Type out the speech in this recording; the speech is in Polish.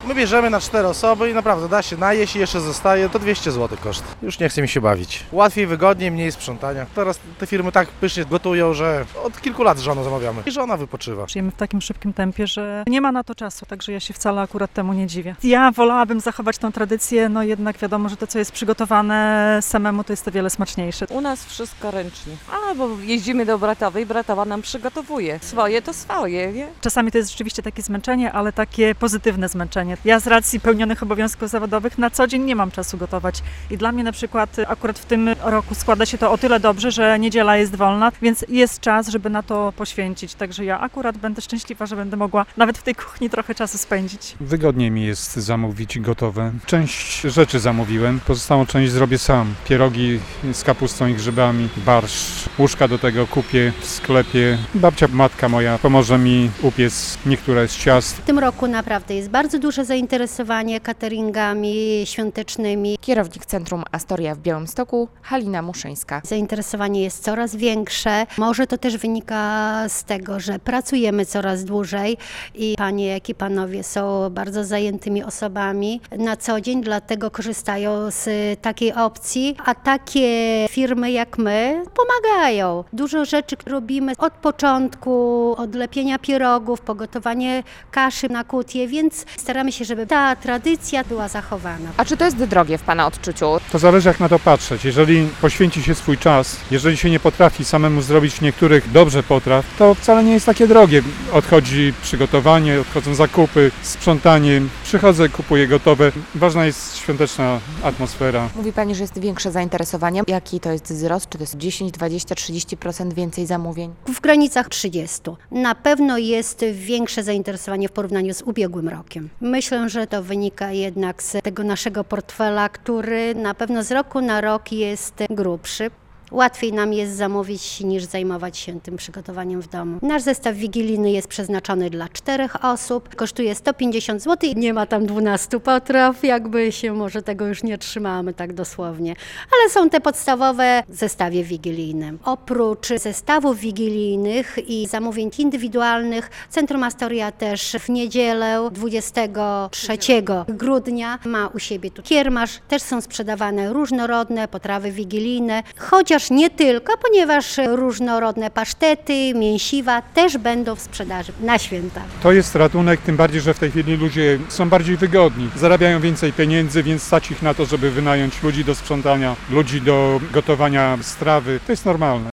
My bierzemy na 4 osoby i naprawdę da się najeść i jeszcze zostaje, to 200 zł koszt. Już nie chce mi się bawić. Łatwiej, wygodniej, mniej sprzątania. Teraz te firmy tak pysznie gotują, że od kilku lat z żoną zamawiamy. I żona wypoczywa. Żyjemy w takim szybkim tempie, że nie ma na to czasu, także ja się wcale akurat temu nie dziwię. Ja wolałabym zachować tą tradycję, no jednak wiadomo, że to, co jest przygotowane samemu, to jest o wiele smaczniejsze. U nas wszystko ręcznie. Albo jeździmy do bratowej, bratowa nam przygotowuje. Swoje to swoje, nie? Czasami to jest rzeczywiście takie zmęczenie, ale takie pozytywne zmęczenie. Ja z racji pełnionych obowiązków zawodowych na co dzień nie mam czasu gotować i dla mnie na przykład akurat w tym roku składa się to o tyle dobrze, że niedziela jest wolna, więc jest czas, żeby na to poświęcić. Także ja akurat będę szczęśliwa, że będę mogła nawet w tej kuchni trochę czasu spędzić. Wygodniej mi jest zamówić gotowe. Część rzeczy zamówiłem, pozostałą część zrobię sam. Pierogi z kapustą i grzybami, barszcz, łóżka do tego kupię w sklepie. Babcia, matka moja pomoże mi upiec niektóre z ciast. W tym roku naprawdę jest bardzo duże zainteresowanie cateringami świątecznymi. Kierownik Centrum Astoria w Białymstoku, Halina Muszyńska. Zainteresowanie jest coraz większe. Może to też wynika z tego, że pracujemy coraz dłużej i panie, jak i panowie są bardzo zajętymi osobami na co dzień, dlatego korzystają z takiej opcji, a takie firmy jak my pomagają. Dużo rzeczy robimy od początku, od lepienia pierogów, pogotowanie kaszy na kutie, więc staramy się, żeby ta tradycja była zachowana. A czy to jest drogie w Pana odczuciu? To zależy jak na to patrzeć. Jeżeli poświęci się swój czas, jeżeli się nie potrafi samemu zrobić niektórych dobrze potraw, to wcale nie jest takie drogie. Odchodzi przygotowanie, odchodzą zakupy, sprzątanie, przychodzę, kupuję gotowe. Ważna jest świąteczna atmosfera. Mówi Pani, że jest większe zainteresowanie. Jaki to jest wzrost? Czy to jest 10, 20, 30% więcej zamówień? W granicach 30. Na pewno jest większe zainteresowanie w porównaniu z ubiegłym rokiem. Myślę, że to wynika jednak z tego naszego portfela, który na pewno z roku na rok jest grubszy. Łatwiej nam jest zamówić niż zajmować się tym przygotowaniem w domu. Nasz zestaw wigilijny jest przeznaczony dla 4 osób, kosztuje 150 zł i nie ma tam 12 potraw, jakby się może tego już nie trzymamy tak dosłownie. Ale są te podstawowe zestawy wigilijne. Oprócz zestawów wigilijnych i zamówień indywidualnych, Centrum Astoria też w niedzielę 23 grudnia ma u siebie tu kiermasz. Też są sprzedawane różnorodne potrawy wigilijne, chociaż nie tylko, ponieważ różnorodne pasztety, mięsiwa też będą w sprzedaży na święta. To jest ratunek, tym bardziej, że w tej chwili ludzie są bardziej wygodni. Zarabiają więcej pieniędzy, więc stać ich na to, żeby wynająć ludzi do sprzątania, ludzi do gotowania strawy. To jest normalne.